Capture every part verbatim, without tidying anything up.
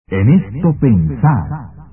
En esto pensad.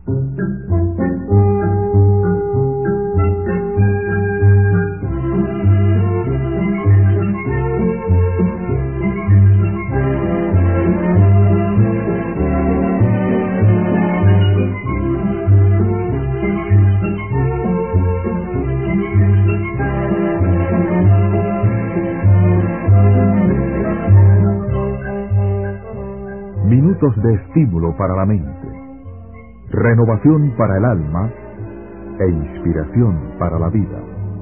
Minutos de estímulo para la mente, renovación para el alma e inspiración para la vida.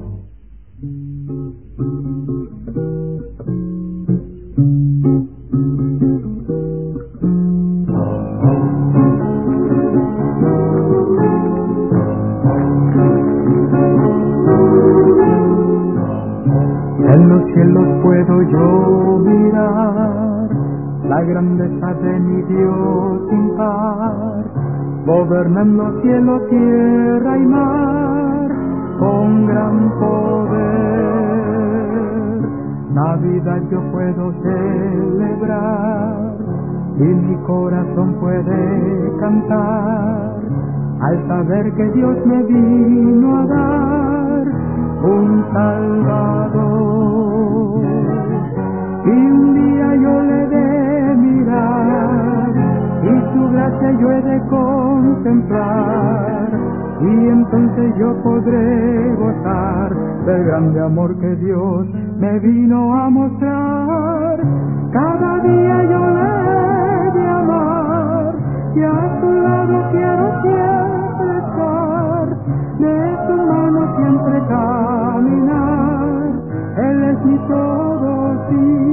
En los cielos puedo yo mirar la grandeza de mi Dios sin par, gobernando cielo, tierra y mar, con gran poder. Navidad yo puedo celebrar, y mi corazón puede cantar, al saber que Dios me vino a dar un Salvador. Y un día yo le de mirar, y su gracia yo he de contemplar, y entonces yo podré gozar del grande amor que Dios me vino a mostrar. Cada día yo le he de amar, y a su lado quiero siempre estar, de su mano siempre caminar. Él es mi todo, sí.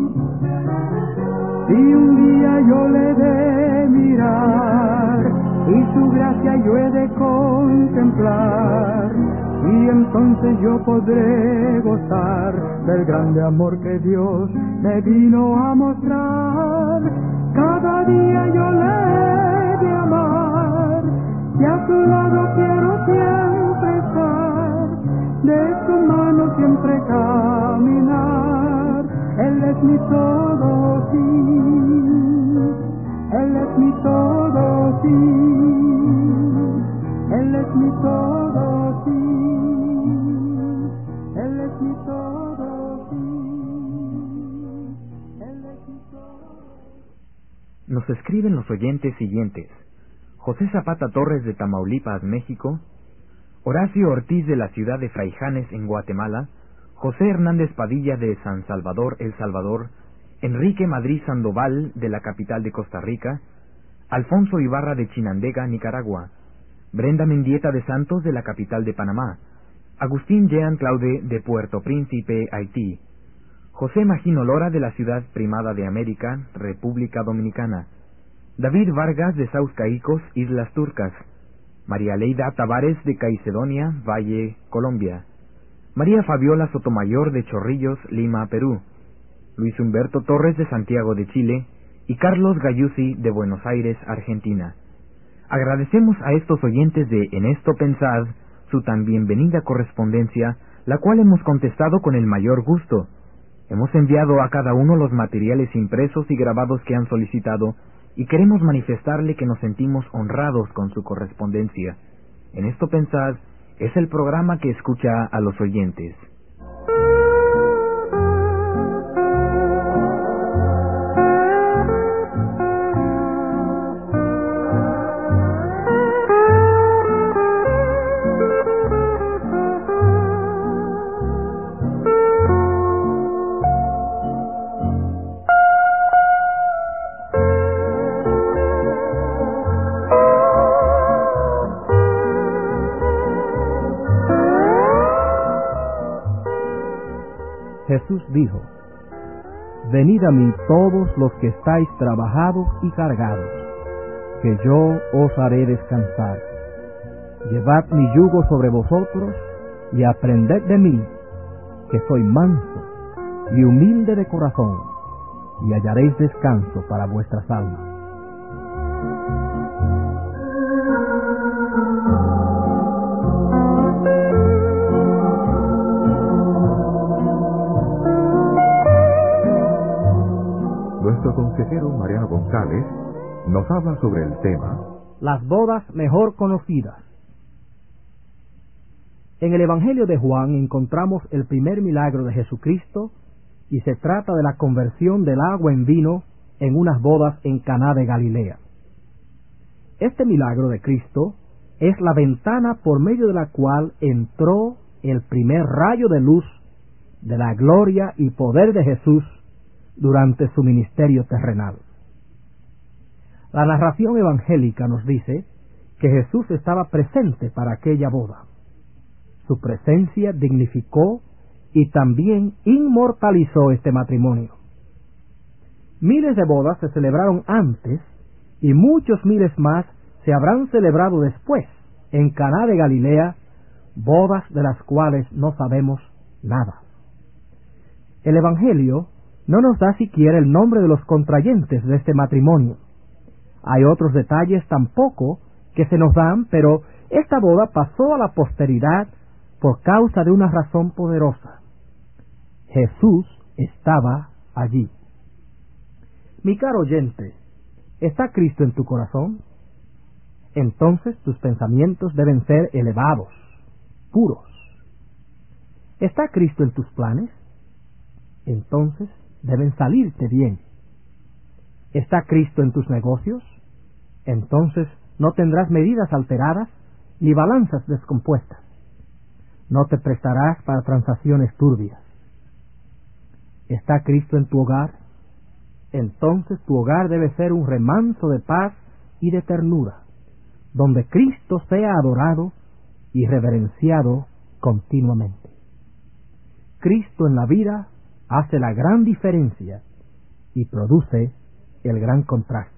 Y un día yo le de mirar, y su gracia yo he de contemplar, y entonces yo podré gozar del grande amor que Dios me vino a mostrar. Cada día yo le he de amar, y a su lado quiero siempre estar, de su mano siempre caminar. Él es mi todo, sí. Él es mi todo, sí. Él es mi todo, sí. Él es mi todo, sí. Él es mi todo. Nos escriben los oyentes siguientes: José Zapata Torres de Tamaulipas, México; Horacio Ortiz de la ciudad de Fraijanes en Guatemala; José Hernández Padilla de San Salvador, El Salvador; Enrique Madrid Sandoval de la capital de Costa Rica; Alfonso Ibarra de Chinandega, Nicaragua; Brenda Mendieta de Santos de la capital de Panamá; Agustín Jean Claude de Puerto Príncipe, Haití; José Magino Lora de la ciudad primada de América, República Dominicana; David Vargas de Sauscaicos, Islas Turcas; María Leida Tavares de Caicedonia, Valle, Colombia; María Fabiola Sotomayor de Chorrillos, Lima, Perú; Luis Humberto Torres de Santiago de Chile y Carlos Gayusi de Buenos Aires, Argentina. Agradecemos a estos oyentes de En esto pensad su tan bienvenida correspondencia, la cual hemos contestado con el mayor gusto. Hemos enviado a cada uno los materiales impresos y grabados que han solicitado, y queremos manifestarle que nos sentimos honrados con su correspondencia. En esto pensad es el programa que escucha a los oyentes. Jesús dijo: Venid a mí todos los que estáis trabajados y cargados, que yo os haré descansar. Llevad mi yugo sobre vosotros y aprended de mí, que soy manso y humilde de corazón, y hallaréis descanso para vuestras almas. Nuestro consejero Mariano González nos habla sobre el tema Las bodas mejor conocidas. En el Evangelio de Juan encontramos el primer milagro de Jesucristo y se trata de la conversión del agua en vino en unas bodas en Caná de Galilea. Este milagro de Cristo es la ventana por medio de la cual entró el primer rayo de luz de la gloria y poder de Jesús durante su ministerio terrenal. La narración evangélica nos dice que Jesús estaba presente para aquella boda. Su presencia dignificó y también inmortalizó este matrimonio. Miles de bodas se celebraron antes y muchos miles más se habrán celebrado después en Caná de Galilea, bodas de las cuales no sabemos nada. El Evangelio no nos da siquiera el nombre de los contrayentes de este matrimonio. Hay otros detalles tampoco que se nos dan, pero esta boda pasó a la posteridad por causa de una razón poderosa. Jesús estaba allí. Mi caro oyente, ¿está Cristo en tu corazón? Entonces tus pensamientos deben ser elevados, puros. ¿Está Cristo en tus planes? Entonces deben salirte bien. ¿Está Cristo en tus negocios? Entonces no tendrás medidas alteradas ni balanzas descompuestas. No te prestarás para transacciones turbias. ¿Está Cristo en tu hogar? Entonces tu hogar debe ser un remanso de paz y de ternura, donde Cristo sea adorado y reverenciado continuamente. Cristo en la vida hace la gran diferencia y produce el gran contraste.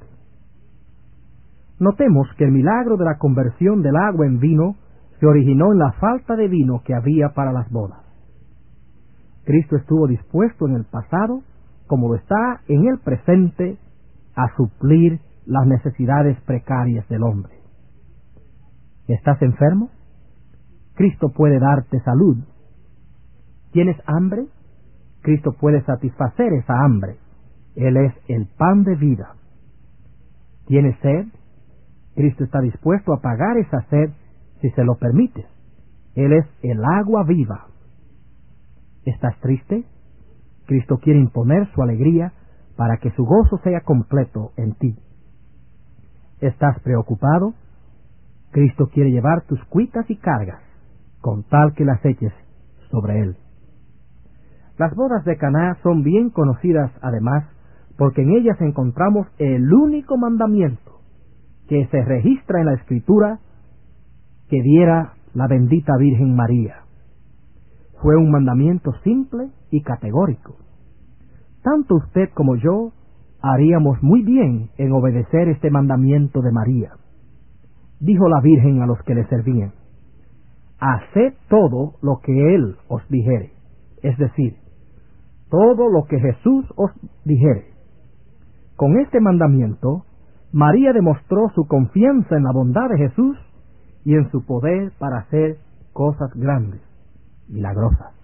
Notemos que el milagro de la conversión del agua en vino se originó en la falta de vino que había para las bodas. Cristo estuvo dispuesto en el pasado, como lo está en el presente, a suplir las necesidades precarias del hombre. ¿Estás enfermo? Cristo puede darte salud. ¿Tienes hambre? Cristo puede satisfacer esa hambre. Él es el pan de vida. ¿Tienes sed? Cristo está dispuesto a pagar esa sed si se lo permites. Él es el agua viva. ¿Estás triste? Cristo quiere imponer su alegría para que su gozo sea completo en ti. ¿Estás preocupado? Cristo quiere llevar tus cuitas y cargas, con tal que las eches sobre Él. Las bodas de Caná son bien conocidas además, porque en ellas encontramos el único mandamiento que se registra en la Escritura que diera la bendita Virgen María. Fue un mandamiento simple y categórico. Tanto usted como yo haríamos muy bien en obedecer este mandamiento de María. Dijo la Virgen a los que le servían: haced todo lo que Él os dijere, es decir, todo lo que Jesús os dijere. Con este mandamiento, María demostró su confianza en la bondad de Jesús y en su poder para hacer cosas grandes, milagrosas.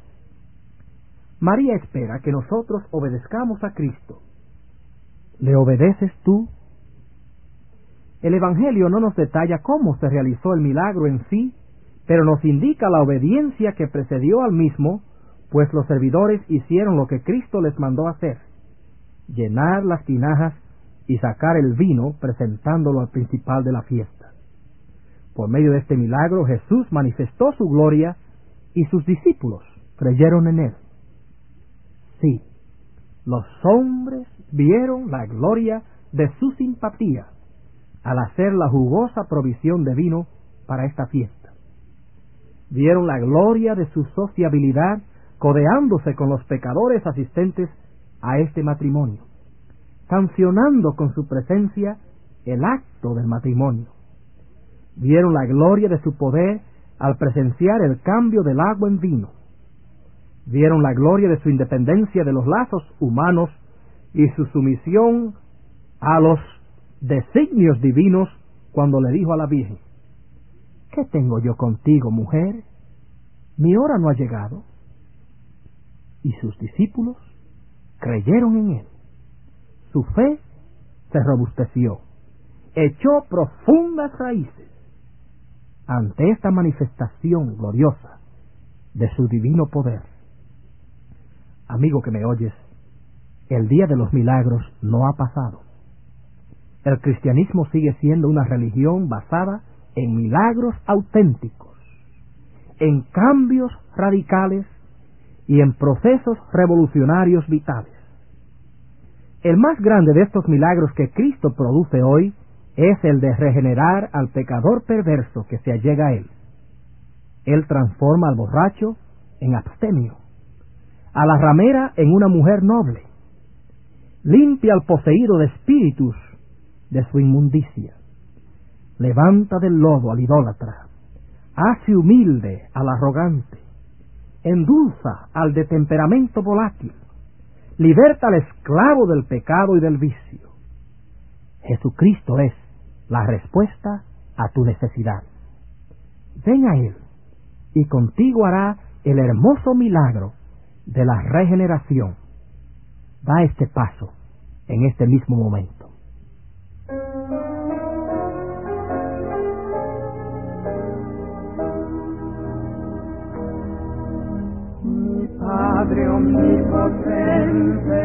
María espera que nosotros obedezcamos a Cristo. ¿Le obedeces tú? El Evangelio no nos detalla cómo se realizó el milagro en sí, pero nos indica la obediencia que precedió al mismo, pues los servidores hicieron lo que Cristo les mandó hacer: llenar las tinajas y sacar el vino presentándolo al principal de la fiesta. Por medio de este milagro Jesús manifestó su gloria y sus discípulos creyeron en Él. Sí, los hombres vieron la gloria de su simpatía al hacer la jugosa provisión de vino para esta fiesta. Vieron la gloria de su sociabilidad codeándose con los pecadores asistentes a este matrimonio, sancionando con su presencia el acto del matrimonio. Vieron la gloria de su poder al presenciar el cambio del agua en vino. Vieron la gloria de su independencia de los lazos humanos y su sumisión a los designios divinos cuando le dijo a la Virgen: ¿qué tengo yo contigo, mujer? Mi hora no ha llegado. Y sus discípulos creyeron en Él. Su fe se robusteció echó profundas raíces. Ante esta manifestación gloriosa de su divino poder, amigo que me oyes, el día de los milagros no ha pasado. El cristianismo sigue siendo una religión basada en milagros auténticos, en cambios radicales y en procesos revolucionarios vitales. El más grande de estos milagros que Cristo produce hoy es el de regenerar al pecador perverso que se allega a Él. Él transforma al borracho en abstemio, a la ramera en una mujer noble, limpia al poseído de espíritus de su inmundicia, levanta del lodo al idólatra, hace humilde al arrogante, endulza al de temperamento volátil, liberta al esclavo del pecado y del vicio. Jesucristo es la respuesta a tu necesidad. Ven a Él y contigo hará el hermoso milagro de la regeneración. Da este paso en este mismo momento. Mi Padre omnipotente,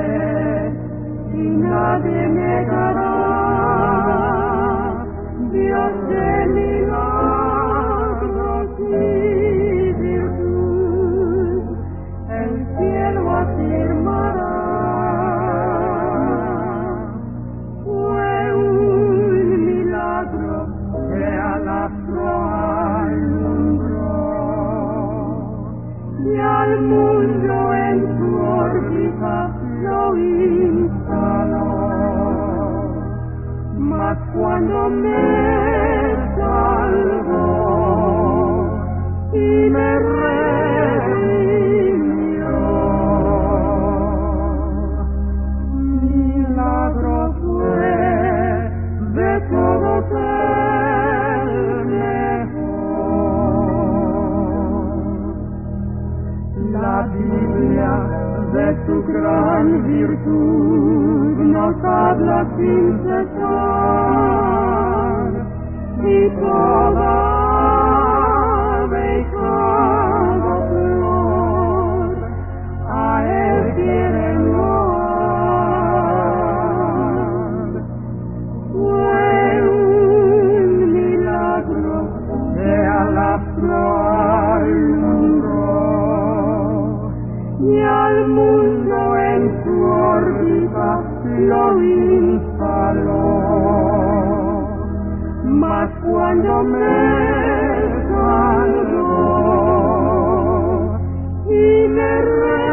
y nadie negará, Dios de milagros y virtud, el cielo afirmará. Fue un milagro que al astro alumbró y al mundo en su órbita lo instaló. Mas cuando me salvó y me redimió, milagro fue de todos el mejor. La Biblia de su gran virtud nos habla sin cesar, y toda ave y cada flor a Él quieren loar. Fue un milagro que al astro alumbró y al mundo en su órbita lo instaló. Mas cuando me salvó y me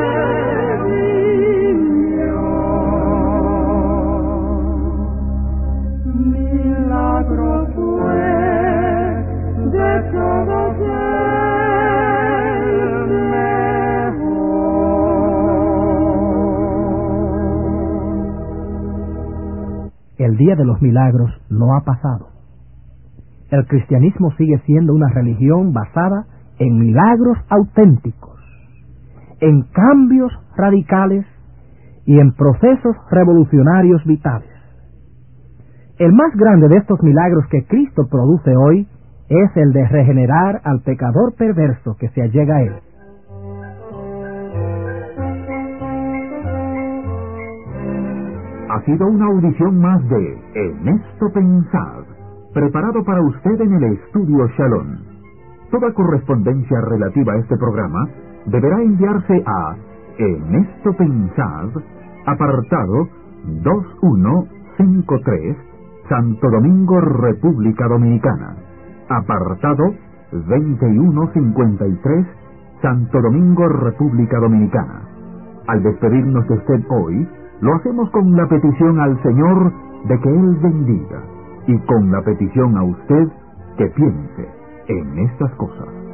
redimió, milagro fue de todos el mejor. El día de los milagros no ha pasado. El cristianismo sigue siendo una religión basada en milagros auténticos, en cambios radicales y en procesos revolucionarios vitales. El más grande de estos milagros que Cristo produce hoy es el de regenerar al pecador perverso que se allega a Él. Ha sido una audición más de En esto pensad, preparado para usted en el Estudio Shalom. Toda correspondencia relativa a este programa deberá enviarse a En esto pensad, apartado dos uno cinco tres, Santo Domingo, República Dominicana. Apartado veintiuno cincuenta y tres, Santo Domingo, República Dominicana. Al despedirnos de usted hoy, lo hacemos con la petición al Señor de que Él bendiga, y con la petición a usted que piense en estas cosas.